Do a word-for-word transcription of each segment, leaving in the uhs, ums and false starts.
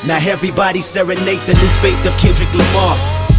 Now everybody serenade the new faith of Kendrick Lamar.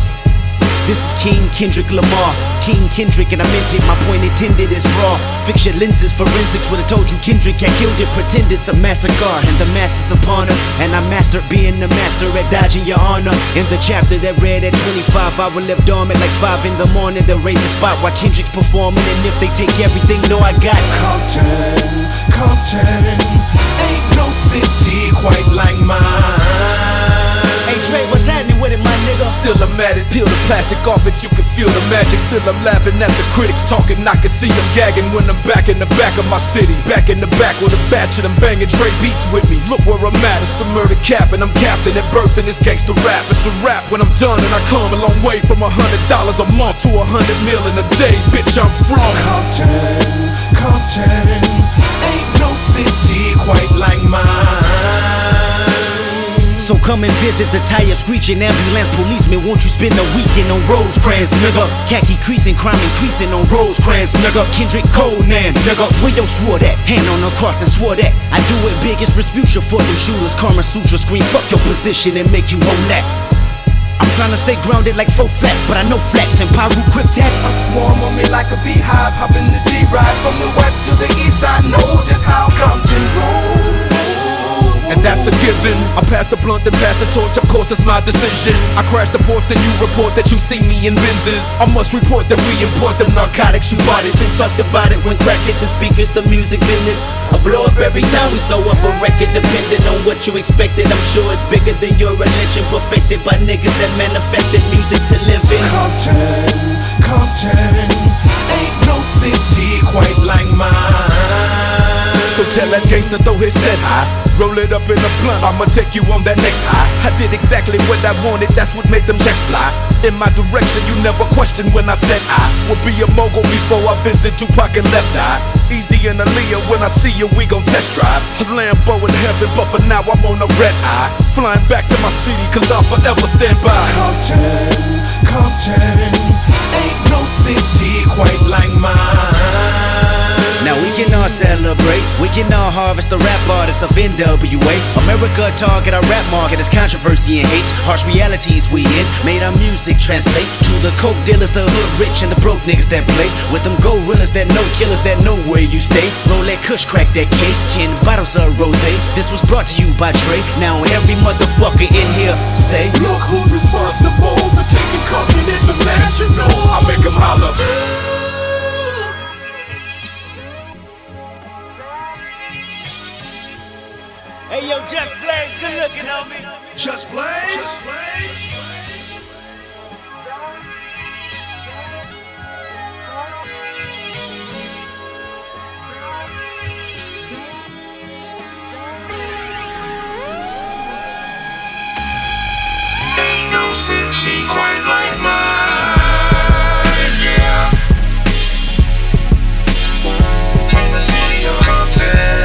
This is King Kendrick Lamar, King Kendrick, and I meant it, my point intended is raw. Fix your lenses, forensics would've told you Kendrick had killed it. Pretend it's a massacre, and the mass is upon us. And I mastered being the master at dodging your honor. In the chapter that read at twenty-five, I will live dormant like five in the morning. They'll raid the spot while Kendrick's performing. And if they take everything, know I got Compton, Compton, ain't no city quite like mine. Hey Dre, what's happening with it, my nigga? Still I'm at it, peel the plastic off it, you can feel the magic. Still I'm laughing at the critics talking, I can see them gagging. When I'm back in the back of my city, back in the back with a batch of them banging Dre beats with me. Look where I'm at, it's the murder cap, and I'm captain at birth in this gangster rap. It's a rap when I'm done, and I come a long way from a hundred dollars a month to a hundred mil in a day. Bitch, I'm from Compton, Compton, ain't no city quite like mine. So come and visit the tire screeching ambulance policeman. Won't you spend a weekend on Rosecrans, nigga? Khaki creasing, crime increasing on Rosecrans, nigga. Kendrick Conan, nigga. Where yo swore that? Hand on the cross and swore that. I do it biggest Respucia for them shooters. Karma Sutra scream, fuck your position and make you own that. I'm trying to stay grounded like four flats, but I know flats and Pyru cryptats. A swarm on me like a beehive, hop in the G-Ride from the west to the east. I know just how Compton rolls. and that's a given. I pass the blunt and pass the torch, of course it's my decision. I crash the porch, then you report that you see me in Benzes. I must report that we import the narcotics, you bought it, then talked about it when crack hit the speakers, the music business. I blow up every time we throw up a record, depending on what you expected. I'm sure it's bigger than your religion, perfected by niggas that manifested music to live in. Compton, Compton, ain't no city quite like mine. So tell that gangster throw his set high, roll it up in a blunt, I'ma take you on that next high. I did exactly what I wanted, that's what made them checks fly. In my direction, you never questioned when I said I would be a mogul before I visit Tupac and Left Eye. Easy and Aaliyah, when I see you, we gon' test drive. A Lambo in heaven, but for now I'm on a red eye. Flying back to my city, cause I'll forever stand by. Compton, Compton, ain't no city quite like mine. Now we can all celebrate, we can all harvest the rap artists of N W A. America target our rap market as controversy and hate. Harsh realities we in, made our music translate to the coke dealers, the hood rich and the broke niggas that play with them gorillas that know killers that know where you stay. Roll that kush, crack that case, ten bottles of rosé. This was brought to you by Dre. Now every motherfucker in here say, look who's responsible for taking Compton international. I make 'em holler. hey yo, Just Blaze, good looking on me. Just Blaze? Just Blaze? Ain't no city quite like mine, yeah. In the city of Compton.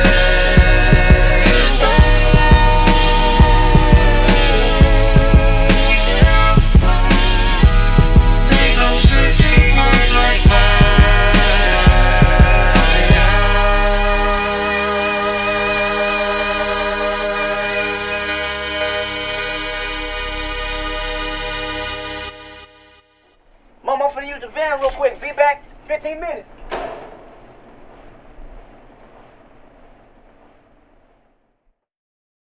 Mom, I'm finna use the van real quick. Be back fifteen minutes.